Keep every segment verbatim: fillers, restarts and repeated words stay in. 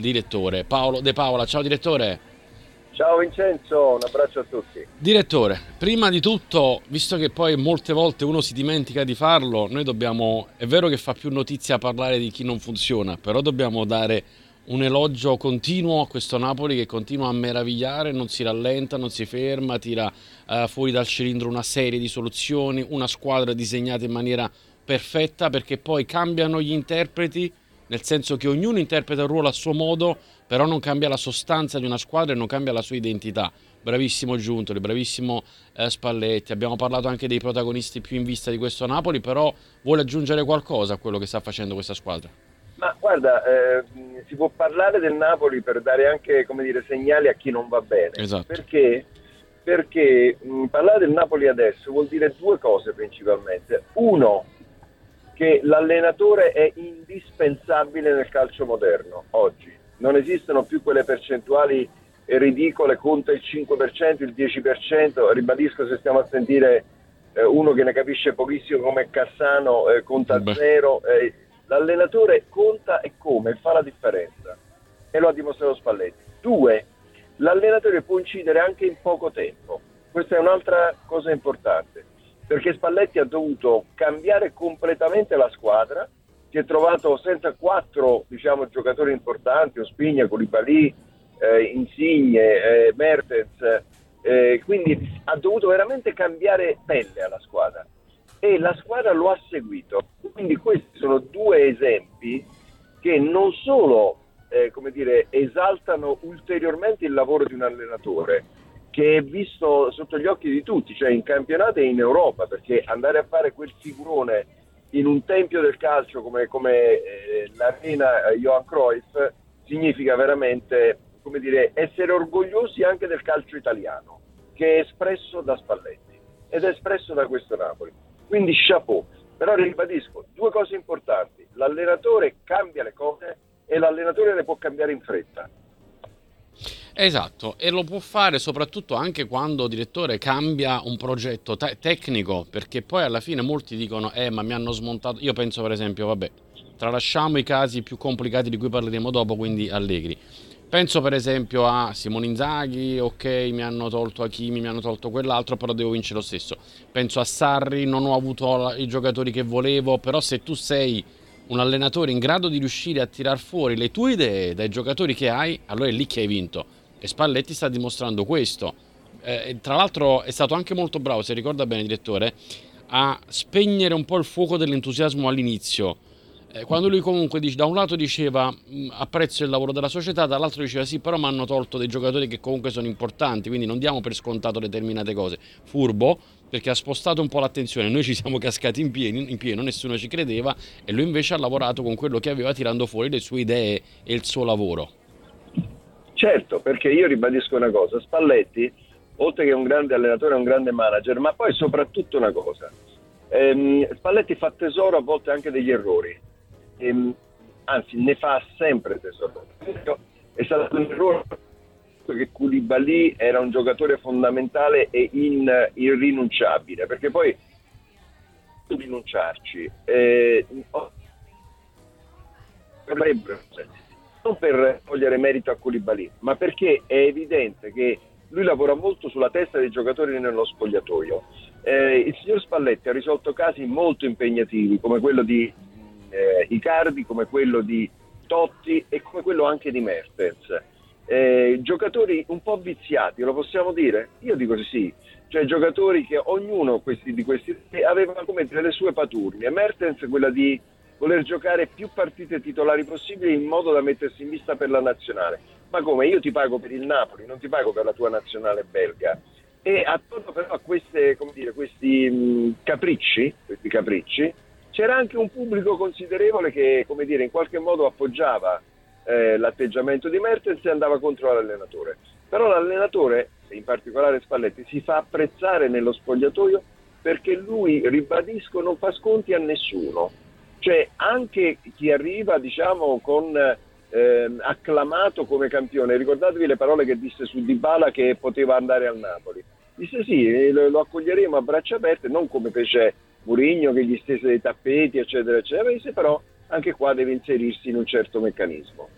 direttore Paolo De Paola. Ciao direttore. Ciao Vincenzo, un abbraccio a tutti. Direttore, prima di tutto, visto che poi molte volte uno si dimentica di farlo, noi dobbiamo, è vero che fa più notizia parlare di chi non funziona, però dobbiamo dare un elogio continuo a questo Napoli che continua a meravigliare, non si rallenta, non si ferma, tira uh, fuori dal cilindro una serie di soluzioni, una squadra disegnata in maniera perfetta, perché poi cambiano gli interpreti, nel senso che ognuno interpreta il ruolo a suo modo, però non cambia la sostanza di una squadra e non cambia la sua identità. Bravissimo Giuntoli, bravissimo eh, Spalletti, abbiamo parlato anche dei protagonisti più in vista di questo Napoli, però vuole aggiungere qualcosa a quello che sta facendo questa squadra? Ma guarda, eh, si può parlare del Napoli per dare anche, come dire, segnali a chi non va bene. Esatto. Perché? Perché mh, parlare del Napoli adesso vuol dire due cose principalmente. Uno, che l'allenatore è indispensabile nel calcio moderno oggi. Non esistono più quelle percentuali ridicole, conta il cinque per cento, il dieci per cento, ribadisco, se stiamo a sentire eh, uno che ne capisce pochissimo come Cassano, eh, conta Beh. zero, eh, l'allenatore conta e come, fa la differenza, e lo ha dimostrato Spalletti. Due, l'allenatore può incidere anche in poco tempo, questa è un'altra cosa importante, perché Spalletti ha dovuto cambiare completamente la squadra, si è trovato senza quattro diciamo giocatori importanti, Ospigna, Koulibaly, eh, Insigne, eh, Mertens, eh, quindi ha dovuto veramente cambiare pelle alla squadra e la squadra lo ha seguito. Quindi questi sono due esempi che non solo eh, come dire, esaltano ulteriormente il lavoro di un allenatore che è visto sotto gli occhi di tutti, cioè in campionato e in Europa, perché andare a fare quel figurone in un tempio del calcio come, come eh, l'arena Johan Cruyff significa veramente, come dire, essere orgogliosi anche del calcio italiano, che è espresso da Spalletti ed è espresso da questo Napoli. Quindi chapeau. Però ribadisco, due cose importanti: l'allenatore cambia le cose e l'allenatore le può cambiare in fretta. Esatto, e lo può fare soprattutto anche quando, direttore, cambia un progetto te- tecnico, perché poi alla fine molti dicono eh ma mi hanno smontato, io penso per esempio, vabbè, tralasciamo i casi più complicati di cui parleremo dopo, quindi Allegri. Penso per esempio a Simone Inzaghi, ok, mi hanno tolto Hakimi, mi hanno tolto quell'altro, però devo vincere lo stesso. Penso a Sarri, non ho avuto i giocatori che volevo, però se tu sei un allenatore in grado di riuscire a tirar fuori le tue idee dai giocatori che hai, allora è lì che hai vinto. E Spalletti sta dimostrando questo. Eh, tra l'altro è stato anche molto bravo, se ricorda bene direttore, a spegnere un po' il fuoco dell'entusiasmo all'inizio. Eh, quando lui comunque dice, da un lato diceva mh, apprezzo il lavoro della società, dall'altro diceva sì, però mi hanno tolto dei giocatori che comunque sono importanti, quindi non diamo per scontato determinate cose. Furbo, perché ha spostato un po' l'attenzione, noi ci siamo cascati in pieno, in pieno, nessuno ci credeva, e lui invece ha lavorato con quello che aveva, tirando fuori le sue idee e il suo lavoro. Certo, perché io ribadisco una cosa: Spalletti, oltre che un grande allenatore, è un grande manager, ma poi soprattutto una cosa, ehm, Spalletti fa tesoro a volte anche degli errori, ehm, anzi ne fa sempre tesoro. È stato un errore che Koulibaly era un giocatore fondamentale e in, irrinunciabile, perché poi rinunciarci eh, non per togliere merito a Koulibaly, ma perché è evidente che lui lavora molto sulla testa dei giocatori nello spogliatoio. Eh, il signor Spalletti ha risolto casi molto impegnativi, come quello di eh, Icardi, come quello di Totti e come quello anche di Mertens. Eh, giocatori un po' viziati, lo possiamo dire? Io dico sì, cioè giocatori che ognuno questi, di questi aveva come dire le sue paturnie. Mertens quella di voler giocare più partite titolari possibili in modo da mettersi in vista per la nazionale. Ma come? Io ti pago per il Napoli, non ti pago per la tua nazionale belga. E attorno però a queste, come dire, questi mh, capricci, questi capricci, c'era anche un pubblico considerevole che, come dire, in qualche modo appoggiava eh, l'atteggiamento di Mertens e andava contro l'allenatore. Però l'allenatore, in particolare Spalletti, si fa apprezzare nello spogliatoio perché lui, ribadisco, non fa sconti a nessuno. Cioè anche chi arriva, diciamo, con eh, acclamato come campione, ricordatevi le parole che disse su Dybala che poteva andare al Napoli. Disse sì, lo, lo accoglieremo a braccia aperte, non come fece Mourinho che gli stese dei tappeti, eccetera, eccetera. Disse però anche qua deve inserirsi in un certo meccanismo.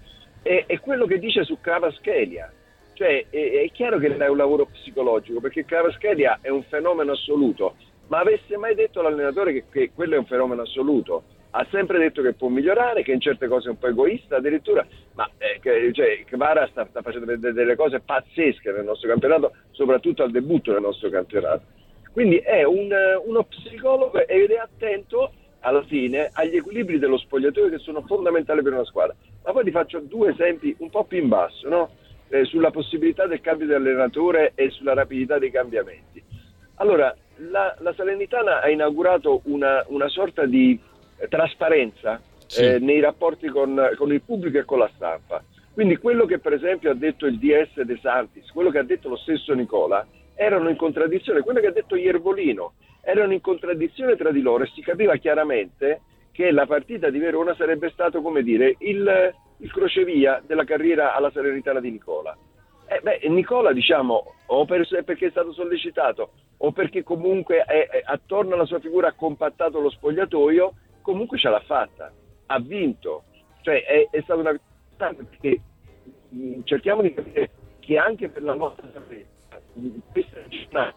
è, è quello che dice su Kvaratskhelia. Cioè è, è chiaro che è un lavoro psicologico, perché Kvaratskhelia è un fenomeno assoluto, ma avesse mai detto l'allenatore che, che quello è un fenomeno assoluto? Ha sempre detto che può migliorare, che in certe cose è un po' egoista addirittura, ma eh, che, cioè, Kvara sta, sta facendo delle, delle cose pazzesche nel nostro campionato, soprattutto al debutto del nostro campionato. Quindi è un, uno psicologo ed è attento alla fine agli equilibri dello spogliatoio, che sono fondamentali per una squadra. Ma poi ti faccio due esempi un po' più in basso, no? Eh, sulla possibilità del cambio di allenatore e sulla rapidità dei cambiamenti. Allora, la, la Salernitana ha inaugurato una, una sorta di eh, trasparenza sì. eh, nei rapporti con, con il pubblico e con la stampa. Quindi quello che per esempio ha detto il D S De Santis, quello che ha detto lo stesso Nicola, erano in contraddizione, quello che ha detto Iervolino, erano in contraddizione tra di loro, e si capiva chiaramente che la partita di Verona sarebbe stato, come dire, il, il crocevia della carriera alla Salernitana di Nicola. Eh, beh, Nicola, diciamo, o per, perché è stato sollecitato, o perché comunque è, è, attorno alla sua figura ha compattato lo spogliatoio, comunque ce l'ha fatta, ha vinto. Cioè è, è stata una vittoria, perché mh, cerchiamo di capire che anche per la nostra salvezza, questa è.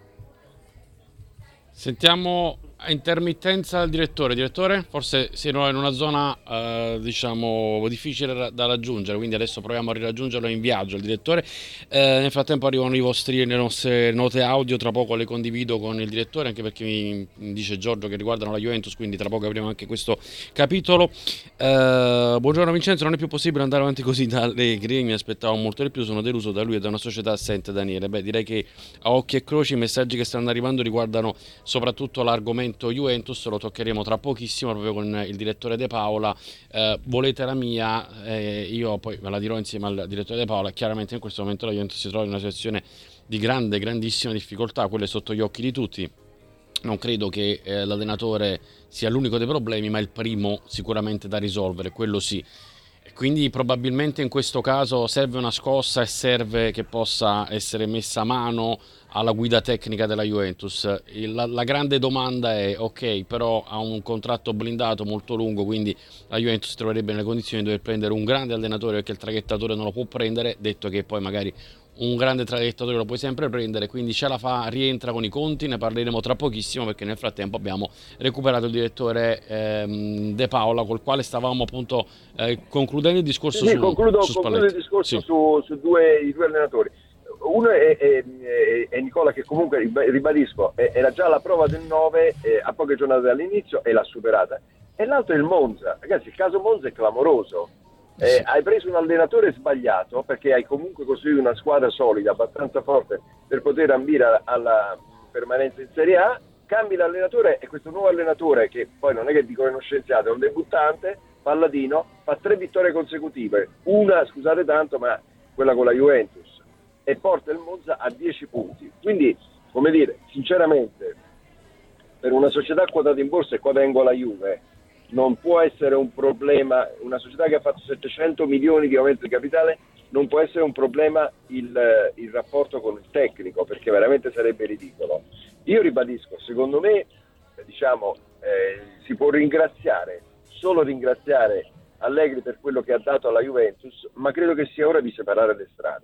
Sentiamo a intermittenza il direttore. Direttore, forse siamo in una zona eh, diciamo difficile da raggiungere, quindi adesso proviamo a riraggiungerlo in viaggio il direttore. Eh, nel frattempo arrivano i vostri, le nostre note audio, tra poco le condivido con il direttore, anche perché mi dice Giorgio che riguardano la Juventus, quindi tra poco apriamo anche questo capitolo. Eh, buongiorno Vincenzo, non è più possibile andare avanti così da Allegri, mi aspettavo molto di più, sono deluso da lui e da una società assente. Daniele, beh, direi che a occhi e croci i messaggi che stanno arrivando riguardano soprattutto l'argomento Juventus, lo toccheremo tra pochissimo proprio con il direttore De Paola. Eh, volete la mia, eh, io poi ve la dirò insieme al direttore De Paola. Chiaramente in questo momento la Juventus si trova in una situazione di grande, grandissima difficoltà, quelle sotto gli occhi di tutti. Non credo che eh, l'allenatore sia l'unico dei problemi, ma il primo sicuramente da risolvere, quello sì. Quindi probabilmente in questo caso serve una scossa e serve che possa essere messa a mano alla guida tecnica della Juventus. La, la grande domanda è: ok, però ha un contratto blindato molto lungo, quindi la Juventus si troverebbe nelle condizioni di dover prendere un grande allenatore, perché il traghettatore non lo può prendere, detto che poi magari un grande traghettatore lo puoi sempre prendere, quindi ce la fa, rientra con i conti. Ne parleremo tra pochissimo, perché nel frattempo abbiamo recuperato il direttore ehm, De Paola, col quale stavamo appunto eh, concludendo il discorso sì, su, concludo, su concludo il discorso sì. su, su due, i due allenatori. Uno è, è, è Nicola, che comunque ribadisco era già alla prova del nove eh, a poche giornate dall'inizio e l'ha superata, e l'altro è il Monza. Ragazzi, il caso Monza è clamoroso. Eh, hai preso un allenatore sbagliato, perché hai comunque costruito una squadra solida, abbastanza forte per poter ambire alla permanenza in Serie A, cambi l'allenatore e questo nuovo allenatore, che poi non è che dico è uno scienziato, è un debuttante, palladino, fa tre vittorie consecutive, una, scusate tanto, ma quella con la Juventus, e porta il Monza a dieci punti. Quindi, come dire, sinceramente, per una società quotata in borsa, e qua vengo alla Juve, non può essere un problema, una società che ha fatto settecento milioni di aumento di capitale, non può essere un problema il, il rapporto con il tecnico, perché veramente sarebbe ridicolo. Io ribadisco, secondo me, diciamo, eh, si può ringraziare, solo ringraziare Allegri per quello che ha dato alla Juventus, ma credo che sia ora di separare le strade.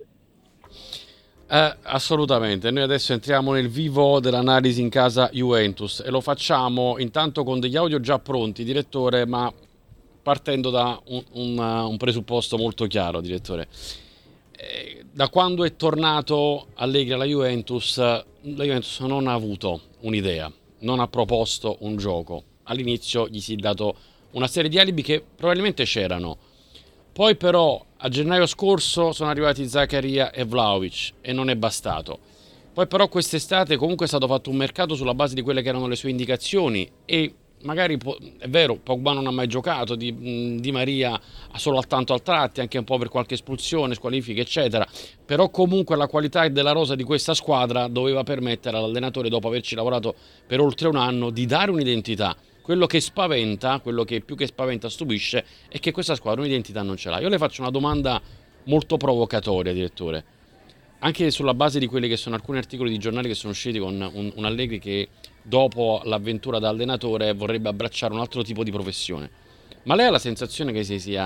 Eh, assolutamente, noi adesso entriamo nel vivo dell'analisi in casa Juventus e lo facciamo intanto con degli audio già pronti, direttore, ma partendo da un, un, un presupposto molto chiaro, direttore. Eh, da quando è tornato Allegri alla Juventus, la Juventus non ha avuto un'idea, non ha proposto un gioco. All'inizio gli si è dato una serie di alibi che probabilmente c'erano. Poi però a gennaio scorso sono arrivati Zakaria e Vlahovic e non è bastato. Poi però quest'estate comunque è stato fatto un mercato sulla base di quelle che erano le sue indicazioni e magari è vero, Pogba non ha mai giocato, Di, Di Maria ha solo tanto al tratti, anche un po' per qualche espulsione, squalifiche eccetera, però comunque la qualità della rosa di questa squadra doveva permettere all'allenatore, dopo averci lavorato per oltre un anno, di dare un'identità. Quello che spaventa, quello che più che spaventa stupisce, è che questa squadra un'identità non ce l'ha. Io le faccio una domanda molto provocatoria, direttore, anche sulla base di quelli che sono alcuni articoli di giornali che sono usciti con un, un Allegri che dopo l'avventura da allenatore vorrebbe abbracciare un altro tipo di professione. Ma lei ha la sensazione che si sia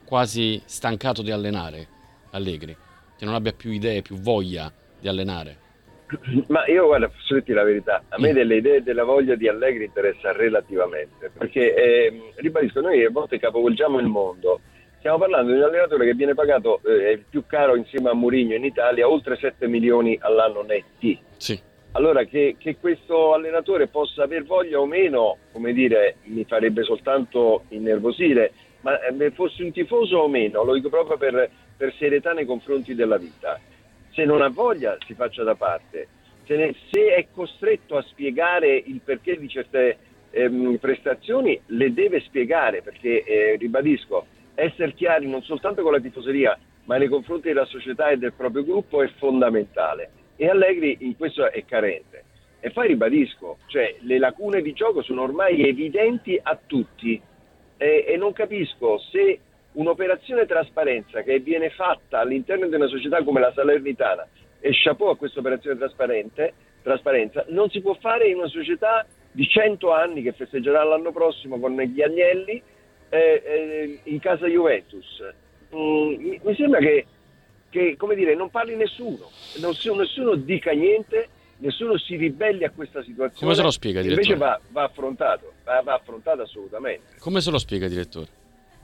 quasi stancato di allenare Allegri, che non abbia più idee, più voglia di allenare? Ma io, guarda, posso dirti la verità, a me delle idee e della voglia di Allegri interessa relativamente, perché eh, ribadisco, noi a volte capovolgiamo il mondo. Stiamo parlando di un allenatore che viene pagato, eh, il più caro insieme a Mourinho in Italia, oltre sette milioni all'anno netti. Sì. Allora, che, che questo allenatore possa aver voglia o meno, come dire, mi farebbe soltanto innervosire, ma eh, fossi un tifoso o meno, lo dico proprio per, per serietà nei confronti della vita. Se non ha voglia si faccia da parte, se, ne, se è costretto a spiegare il perché di certe ehm, prestazioni le deve spiegare, perché eh, ribadisco, essere chiari non soltanto con la tifoseria ma nei confronti della società e del proprio gruppo è fondamentale, e Allegri in questo è carente. E poi ribadisco, cioè le lacune di gioco sono ormai evidenti a tutti, e, e non capisco se un'operazione trasparenza che viene fatta all'interno di una società come la Salernitana, e chapeau a questa operazione trasparente, trasparenza, non si può fare in una società di cento anni che festeggerà l'anno prossimo con gli Agnelli eh, eh, in casa Juventus. Mm, mi sembra che, che, come dire, non parli nessuno, non, nessuno dica niente, nessuno si ribelli a questa situazione. Come se lo spiega, direttore? Invece va, va affrontato, va, va affrontato assolutamente. Come se lo spiega, direttore?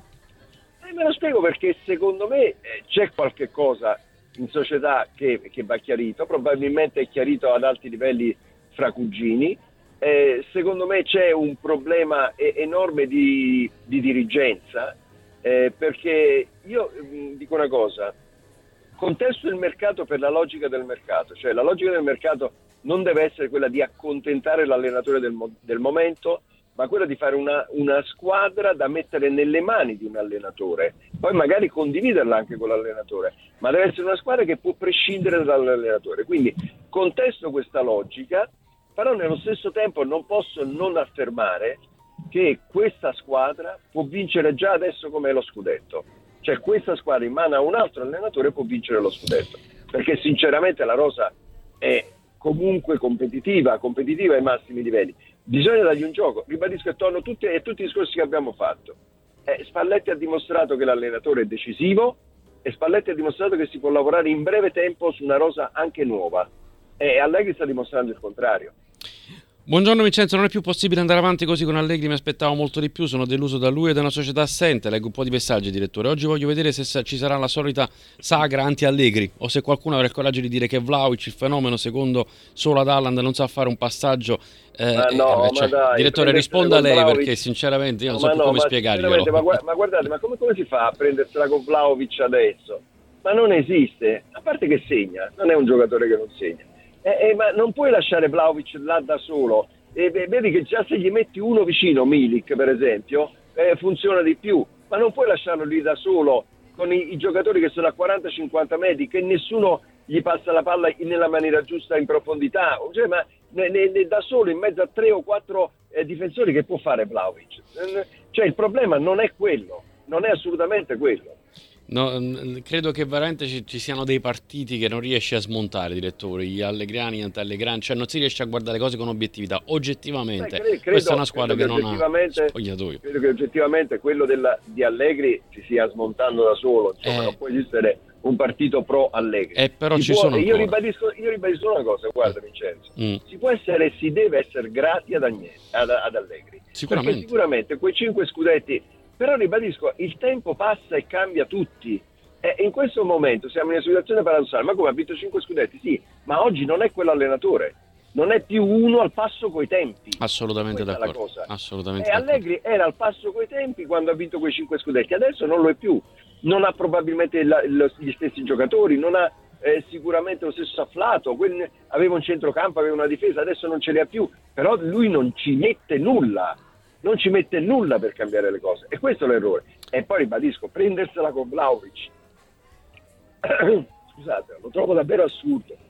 Me lo spiego perché secondo me eh, c'è qualche cosa in società che, che va chiarito, probabilmente è chiarito ad alti livelli fra cugini, eh, secondo me c'è un problema eh, enorme di, di dirigenza, eh, perché io mh, dico una cosa, contesto il mercato per la logica del mercato, cioè la logica del mercato non deve essere quella di accontentare l'allenatore del, mo- del momento, ma quella di fare una, una squadra da mettere nelle mani di un allenatore, poi magari condividerla anche con l'allenatore, ma deve essere una squadra che può prescindere dall'allenatore. Quindi contesto questa logica, però nello stesso tempo non posso non affermare che questa squadra può vincere già adesso come lo scudetto, cioè questa squadra in mano a un altro allenatore può vincere lo scudetto, perché sinceramente la rosa è comunque competitiva, competitiva ai massimi livelli. Bisogna dargli un gioco, ribadisco e torno tutti, e tutti i discorsi che abbiamo fatto. Eh, Spalletti ha dimostrato che l'allenatore è decisivo, e Spalletti ha dimostrato che si può lavorare in breve tempo su una rosa anche nuova, e Allegri sta dimostrando il contrario. Buongiorno Vincenzo, non è più possibile andare avanti così con Allegri, mi aspettavo molto di più, sono deluso da lui e da una società assente. Leggo un po' di messaggi, direttore. Oggi voglio vedere se ci sarà la solita sagra anti-Allegri o se qualcuno avrà il coraggio di dire che Vlahovic, il fenomeno secondo solo ad Haaland, non sa fare un passaggio. Eh, ma no, eh, cioè, ma dai, direttore, risponda lei Vlahovic, perché sinceramente io non no, so più no, come ma spiegarglielo. Ma, ma guardate, ma come, come si fa a prendersela con Vlahovic adesso? Ma non esiste, a parte che segna, non è un giocatore che non segna. Eh, eh, ma non puoi lasciare Vlahovic là da solo. E vedi che già se gli metti uno vicino, Milik per esempio, eh, funziona di più, ma non puoi lasciarlo lì da solo con i, i giocatori che sono a quaranta cinquanta metri, che nessuno gli passa la palla in, nella maniera giusta in profondità, cioè, ma ne, ne, da solo in mezzo a tre o quattro eh, difensori che può fare Vlahovic. Cioè il problema non è quello, non è assolutamente quello. No, credo che veramente ci, ci siano dei partiti che non riesci a smontare, direttore, gli allegrani, gli anti-allegrani, cioè non si riesce a guardare le cose con obiettività, oggettivamente. Beh, credo, questa è una squadra che, che non ha spogliatoio. Credo che oggettivamente quello della, di Allegri si stia smontando da solo, insomma, eh, non può esistere un partito pro Allegri. Eh, però si ci può, sono io ribadisco, io ribadisco una cosa, guarda Vincenzo, mm. si può essere e si deve essere grati ad, Agnelli, ad, ad Allegri, sicuramente. Perché sicuramente quei cinque scudetti. Però ribadisco, il tempo passa e cambia tutti. E in questo momento siamo in una situazione paradossale. Ma come, ha vinto cinque scudetti? Sì, ma oggi non è quell'allenatore. Non è più uno al passo coi tempi. Assolutamente Questa d'accordo. È la cosa. Assolutamente e d'accordo. Allegri era al passo coi tempi quando ha vinto quei cinque scudetti. Adesso non lo è più. Non ha probabilmente la, lo, gli stessi giocatori, non ha eh, sicuramente lo stesso afflato. Quel, aveva un centrocampo, aveva una difesa, adesso non ce li ha più. Però lui non ci mette nulla. Non ci mette nulla per cambiare le cose, e questo è l'errore. E poi ribadisco, prendersela con Vlahovic, scusate, lo trovo davvero assurdo.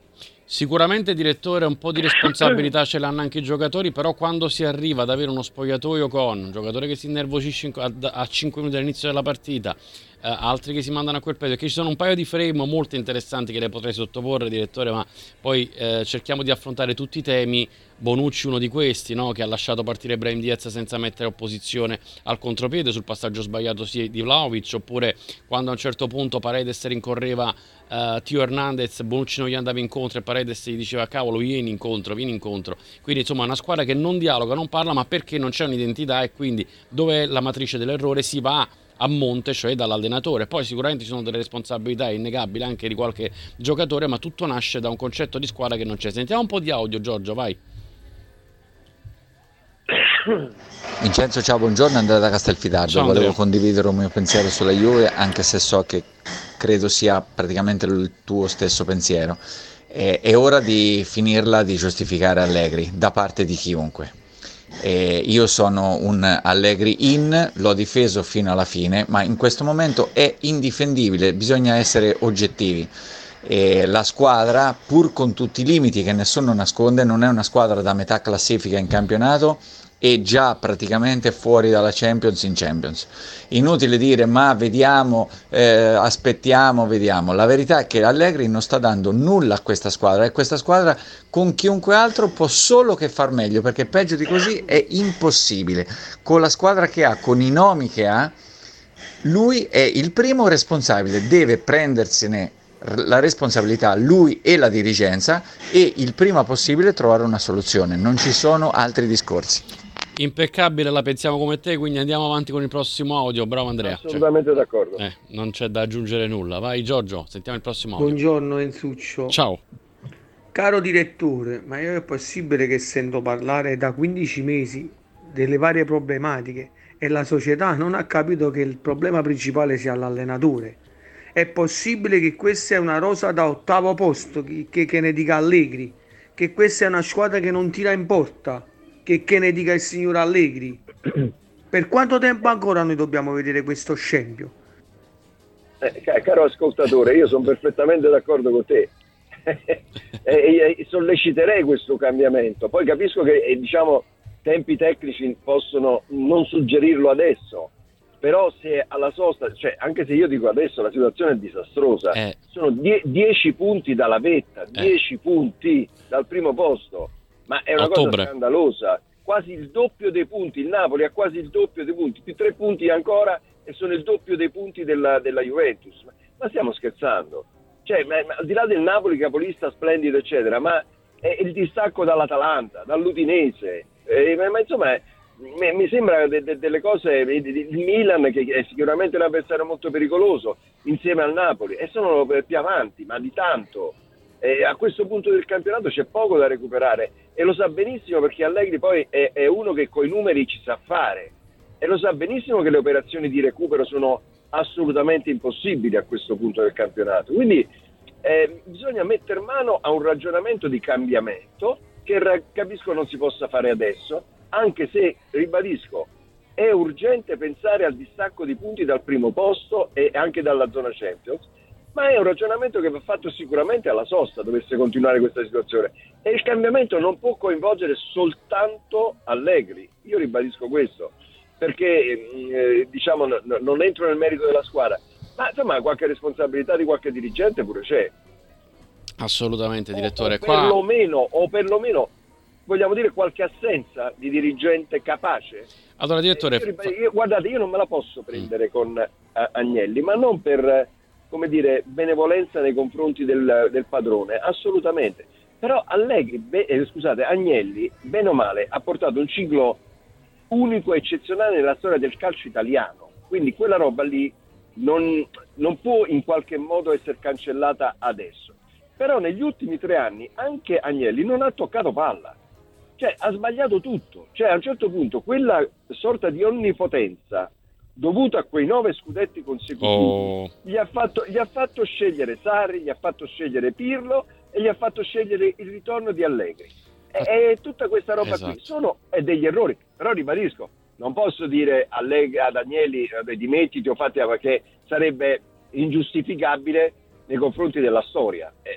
Sicuramente, direttore, un po' di responsabilità ce l'hanno anche i giocatori, però quando si arriva ad avere uno spogliatoio con un giocatore che si innervosisce in- a, a cinque minuti dall'inizio della partita, eh, altri che si mandano a quel peso, che ci sono un paio di frame molto interessanti che le potrei sottoporre, direttore, ma poi eh, cerchiamo di affrontare tutti i temi. Bonucci uno di questi, no? Che ha lasciato partire Brahim Diaz senza mettere opposizione al contropiede sul passaggio sbagliato sì, di Vlahovic, oppure quando a un certo punto Paredes rincorreva uh, Tio Hernandez, Bonucci non gli andava incontro e Paredes gli diceva cavolo vieni incontro, vieni incontro. Quindi insomma è una squadra che non dialoga, non parla, ma perché non c'è un'identità, e quindi dove è la matrice dell'errore si va a monte, cioè dall'allenatore. Poi sicuramente ci sono delle responsabilità innegabili anche di qualche giocatore, ma tutto nasce da un concetto di squadra che non c'è. Sentiamo un po' di audio, Giorgio, vai. Vincenzo, ciao, buongiorno, Andrea da Castelfidardo. Ciao, Volevo Andrea. condividere un mio pensiero sulla Juve, anche se so che credo sia praticamente il tuo stesso pensiero. È, è ora di finirla di giustificare Allegri da parte di chiunque. E io sono un Allegri in, l'ho difeso fino alla fine, ma in questo momento è indifendibile, bisogna essere oggettivi. E la squadra, pur con tutti i limiti che nessuno nasconde, non è una squadra da metà classifica in campionato e già praticamente fuori dalla Champions in Champions. Inutile dire ma vediamo, eh, aspettiamo, vediamo. La verità è che Allegri non sta dando nulla a questa squadra, e questa squadra con chiunque altro può solo che far meglio, perché peggio di così è impossibile. Con la squadra che ha, con i nomi che ha, lui è il primo responsabile, deve prendersene la responsabilità lui e la dirigenza, e il prima possibile trovare una soluzione. Non ci sono altri discorsi. Impeccabile, la pensiamo come te, quindi andiamo avanti con il prossimo audio. Bravo Andrea. Assolutamente cioè, d'accordo. eh, non c'è da aggiungere nulla. Vai Giorgio, sentiamo il prossimo audio. Buongiorno Enzuccio. Ciao. Caro direttore, ma io è possibile che sento parlare da quindici mesi delle varie problematiche e la società non ha capito che il problema principale sia l'allenatore? È possibile che questa è una rosa da ottavo posto, che, che, che ne dica Allegri, che questa è una squadra che non tira in porta, che, che ne dica il signor Allegri? Per quanto tempo ancora noi dobbiamo vedere questo scempio? Eh, caro ascoltatore, io sono perfettamente d'accordo con te. e, e, e solleciterei questo cambiamento. Poi capisco che eh, diciamo tempi tecnici possono non suggerirlo adesso, però se alla sosta, cioè anche se io dico adesso la situazione è disastrosa, eh. sono dieci punti dalla vetta, dieci eh. punti dal primo posto, ma è una Ottobre. cosa scandalosa, quasi il doppio dei punti, il Napoli ha quasi il doppio dei punti, più tre punti ancora e sono il doppio dei punti della, della Juventus, ma, ma stiamo scherzando? Cioè, ma, ma, al di là del Napoli capolista splendido eccetera, ma è il distacco dall'Atalanta, dall'Udinese, eh, ma, ma insomma mi, mi sembra de, de, delle cose, il Milan che è sicuramente un avversario molto pericoloso insieme al Napoli, e sono più avanti, ma di tanto. E a questo punto del campionato c'è poco da recuperare, e lo sa benissimo, perché Allegri poi è, è uno che coi numeri ci sa fare, e lo sa benissimo che le operazioni di recupero sono assolutamente impossibili a questo punto del campionato. Quindi eh, bisogna mettere mano a un ragionamento di cambiamento che ra- capisco non si possa fare adesso, anche se, ribadisco, è urgente pensare al distacco di punti dal primo posto e anche dalla zona Champions, ma è un ragionamento che va fatto sicuramente alla sosta dovesse continuare questa situazione, e il cambiamento non può coinvolgere soltanto Allegri. Io ribadisco questo, perché eh, diciamo no, non entro nel merito della squadra, ma insomma qualche responsabilità di qualche dirigente pure c'è. Assolutamente, direttore. O, o Qua... perlomeno, o perlomeno vogliamo dire qualche assenza di dirigente capace. Allora, direttore, eh, io, io, guardate, io non me la posso prendere mm. con uh, Agnelli, ma non per, come dire, benevolenza nei confronti del, del padrone, assolutamente. Però Allegri, be, eh, scusate, Agnelli, bene o male, ha portato un ciclo unico e eccezionale nella storia del calcio italiano, quindi quella roba lì non, non può in qualche modo essere cancellata adesso. Però negli ultimi tre anni anche Agnelli non ha toccato palla, cioè ha sbagliato tutto, cioè a un certo punto quella sorta di onnipotenza dovuta a quei nove scudetti consecutivi oh. gli, ha fatto, gli ha fatto scegliere Sarri, gli ha fatto scegliere Pirlo e gli ha fatto scegliere il ritorno di Allegri. E tutta questa roba esatto. qui sono è degli errori, però ribadisco, non posso dire a Allegri, ad Agnelli vabbè, dimettiti o fate, perché sarebbe ingiustificabile nei confronti della storia.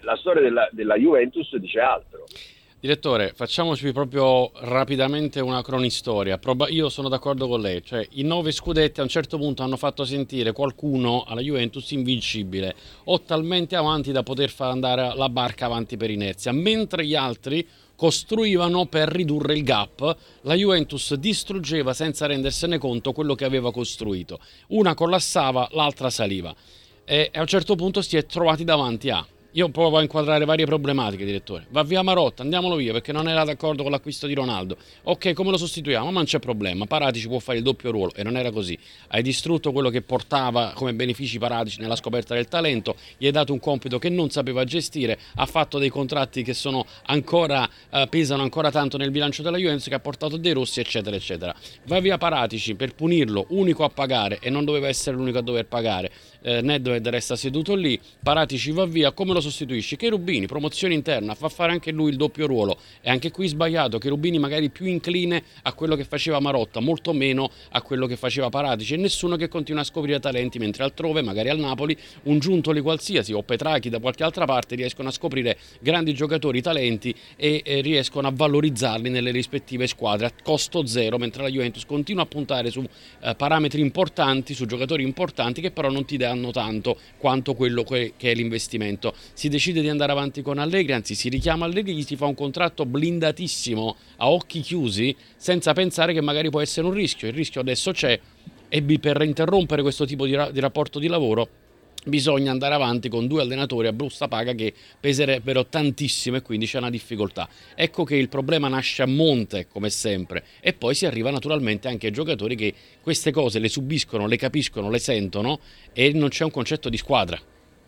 la storia della, della Juventus dice altro. Direttore, facciamoci proprio rapidamente una cronistoria. Proba- io sono d'accordo con lei, cioè i nove scudetti a un certo punto hanno fatto sentire qualcuno alla Juventus invincibile o talmente avanti da poter far andare la barca avanti per inerzia, mentre gli altri costruivano per ridurre il gap. La Juventus distruggeva senza rendersene conto quello che aveva costruito. Una collassava, l'altra saliva e a un certo punto si è trovati davanti a... Io provo a inquadrare varie problematiche, direttore. Va via Marotta, andiamolo via perché non era d'accordo con l'acquisto di Ronaldo. Ok, come lo sostituiamo? Ma non c'è problema, Paratici può fare il doppio ruolo e non era così. Hai distrutto quello che portava come benefici Paratici nella scoperta del talento, gli hai dato un compito che non sapeva gestire, ha fatto dei contratti che sono ancora eh, pesano ancora tanto nel bilancio della Juventus, che ha portato dei rossi, eccetera, eccetera. Va via Paratici per punirlo, unico a pagare e non doveva essere l'unico a dover pagare. Eh, Nedved resta seduto lì, Paratici va via, come lo sostituisci? Cherubini, promozione interna, fa fare anche lui il doppio ruolo, e anche qui sbagliato. Cherubini magari più incline a quello che faceva Marotta, molto meno a quello che faceva Paratici, e nessuno che continua a scoprire talenti, mentre altrove, magari al Napoli, un Giuntoli qualsiasi o Petrachi da qualche altra parte riescono a scoprire grandi giocatori, talenti e, e riescono a valorizzarli nelle rispettive squadre a costo zero, mentre la Juventus continua a puntare su eh, parametri importanti, su giocatori importanti che però non ti danno tanto quanto quello che, che è l'investimento. Si decide di andare avanti con Allegri, anzi si richiama Allegri, gli si fa un contratto blindatissimo a occhi chiusi senza pensare che magari può essere un rischio. Il rischio adesso c'è e per interrompere questo tipo di, ra- di rapporto di lavoro bisogna andare avanti con due allenatori a busta paga che peserebbero tantissimo, e quindi c'è una difficoltà. Ecco che il problema nasce a monte, come sempre, e poi si arriva naturalmente anche ai giocatori che queste cose le subiscono, le capiscono, le sentono, e non c'è un concetto di squadra.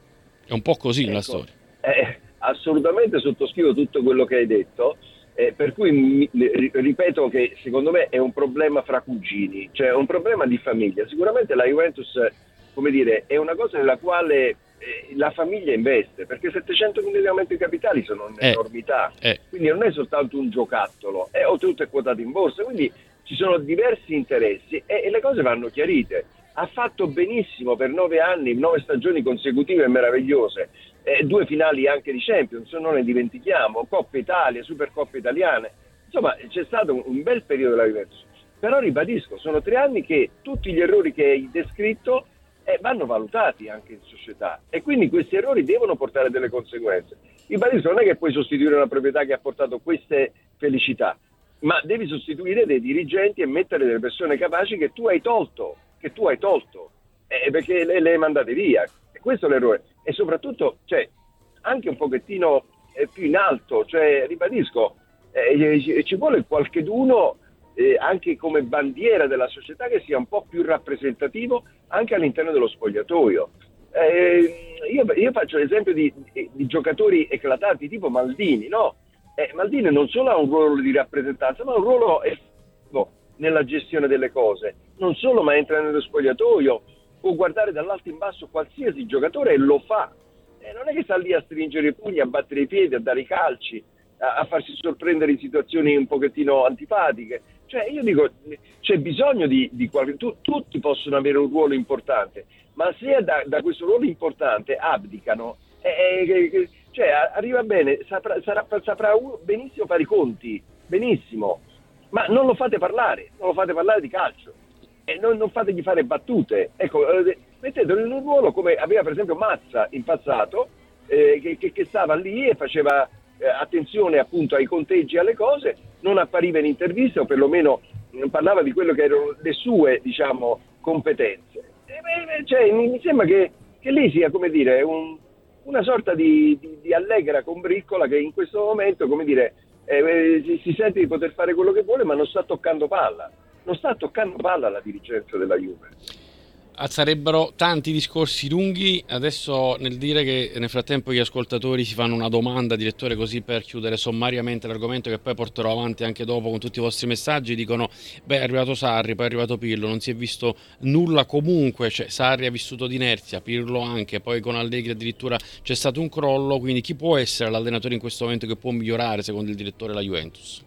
È un po' così, ecco, la storia. Eh, assolutamente sottoscrivo tutto quello che hai detto, eh, per cui mi, ripeto che secondo me è un problema fra cugini, cioè un problema di famiglia. Sicuramente la Juventus, come dire, è una cosa nella quale eh, la famiglia investe, perché settecento milioni di aumenti capitali sono un'enormità, eh, eh. quindi non è soltanto un giocattolo, è oltretutto è quotato in borsa, quindi ci sono diversi interessi e, e le cose vanno chiarite. Ha fatto benissimo per nove anni, nove stagioni consecutive e meravigliose, eh, due finali anche di Champions, non ne dimentichiamo, Coppa Italia, Supercoppa italiane, insomma c'è stato un, un bel periodo della Juventus. Però ribadisco, sono tre anni che tutti gli errori che hai descritto Eh, vanno valutati anche in società, e quindi questi errori devono portare delle conseguenze. Il Ribadisco, non è che puoi sostituire una proprietà che ha portato queste felicità, ma devi sostituire dei dirigenti e mettere delle persone capaci che tu hai tolto, che tu hai tolto, eh, perché le, le hai mandate via. E questo è l'errore. E soprattutto, cioè, anche un pochettino eh, più in alto, cioè, ribadisco, eh, ci vuole qualcheduno Eh, anche come bandiera della società che sia un po' più rappresentativo anche all'interno dello spogliatoio. Eh, io, io faccio l'esempio di, di, di giocatori eclatanti tipo Maldini, no? Eh, Maldini non solo ha un ruolo di rappresentanza, ma ha un ruolo effettivo nella gestione delle cose, non solo, ma entra nello spogliatoio, può guardare dall'alto in basso qualsiasi giocatore e lo fa. Eh, non è che sta lì a stringere i pugni, a battere i piedi, a dare i calci, a, a farsi sorprendere in situazioni un pochettino antipatiche. Cioè io dico, c'è bisogno di, di qualche... Tu, tutti possono avere un ruolo importante, ma se da, da questo ruolo importante abdicano, eh, eh, cioè arriva bene, saprà, sarà, saprà benissimo fare i conti, benissimo, ma non lo fate parlare, non lo fate parlare di calcio, e non, non fategli fare battute. Ecco, eh, mettetelo in un ruolo come aveva per esempio Mazza in passato, eh, che, che, che stava lì e faceva eh, attenzione appunto ai conteggi e alle cose, non appariva in intervista, o perlomeno parlava di quello che erano le sue, diciamo, competenze. E, cioè, mi sembra che, che lei sia, come dire, un, una sorta di, di, di allegra combriccola che in questo momento, come dire, eh, si, si sente di poter fare quello che vuole, ma non sta toccando palla. Non sta toccando palla la dirigenza della Juve. Sarebbero tanti discorsi lunghi. Adesso, nel dire che nel frattempo gli ascoltatori si fanno una domanda, direttore, così per chiudere sommariamente l'argomento, che poi porterò avanti anche dopo con tutti i vostri messaggi, dicono: beh, è arrivato Sarri, poi è arrivato Pirlo, non si è visto nulla comunque, cioè Sarri ha vissuto d'inerzia, Pirlo anche, poi con Allegri addirittura c'è stato un crollo, quindi chi può essere l'allenatore in questo momento che può migliorare secondo il direttore della Juventus?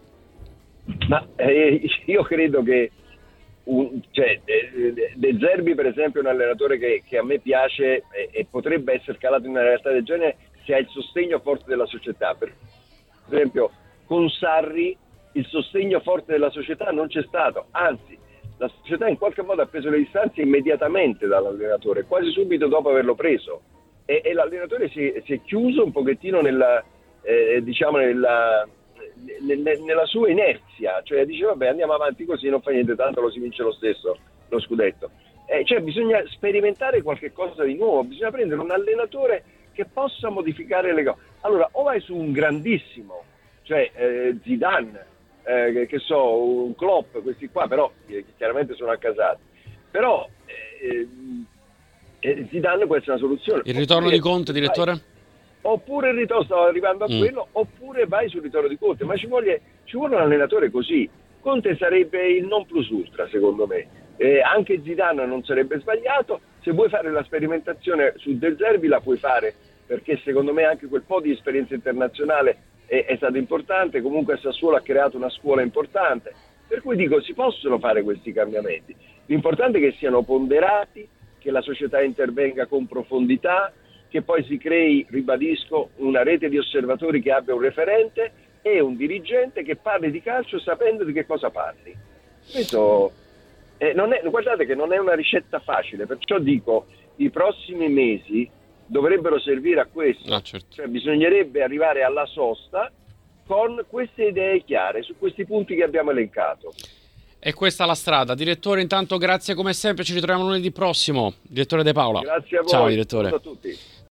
Ma eh, io credo che Un, cioè, De Zerbi per esempio è un allenatore che, che a me piace e, e potrebbe essere calato in una realtà del genere se ha il sostegno forte della società. Per esempio con Sarri il sostegno forte della società non c'è stato, anzi la società in qualche modo ha preso le distanze immediatamente dall'allenatore, quasi subito dopo averlo preso, e, e l'allenatore si è, si è chiuso un pochettino nella, eh, diciamo nella, nella, nella sua inerzia, cioè dice vabbè andiamo avanti così, non fa niente, tanto lo si vince lo stesso lo scudetto. Eh, cioè bisogna sperimentare qualche cosa di nuovo, bisogna prendere un allenatore che possa modificare le cose. Allora o vai su un grandissimo, cioè eh, Zidane, eh, che, che so, un Klopp, questi qua però eh, chiaramente sono accasati, però eh, eh, Zidane può essere una soluzione. Il ritorno oppure, di Conte, direttore? Vai, oppure il ritorno, stavo arrivando a mm. quello, oppure vai sul ritorno di Conte, ma ci vuole, ci vuole un allenatore così. Conte sarebbe il non plus ultra secondo me, eh, anche Zidane non sarebbe sbagliato. Se vuoi fare la sperimentazione su De Zerbi la puoi fare, perché secondo me anche quel po' di esperienza internazionale è, è stato importante, comunque Sassuolo ha creato una scuola importante, per cui dico si possono fare questi cambiamenti, l'importante è che siano ponderati, che la società intervenga con profondità, che poi si crei, ribadisco, una rete di osservatori che abbia un referente e un dirigente che parli di calcio sapendo di che cosa parli. Questo eh, non è, guardate che non è una ricetta facile, perciò dico i prossimi mesi dovrebbero servire a questo, ah, certo. Cioè bisognerebbe arrivare alla sosta con queste idee chiare su questi punti che abbiamo elencato. E questa è la strada. Direttore, intanto grazie come sempre, ci ritroviamo lunedì prossimo. Direttore De Paola. Grazie a voi. Ciao direttore. Ciao a tutti.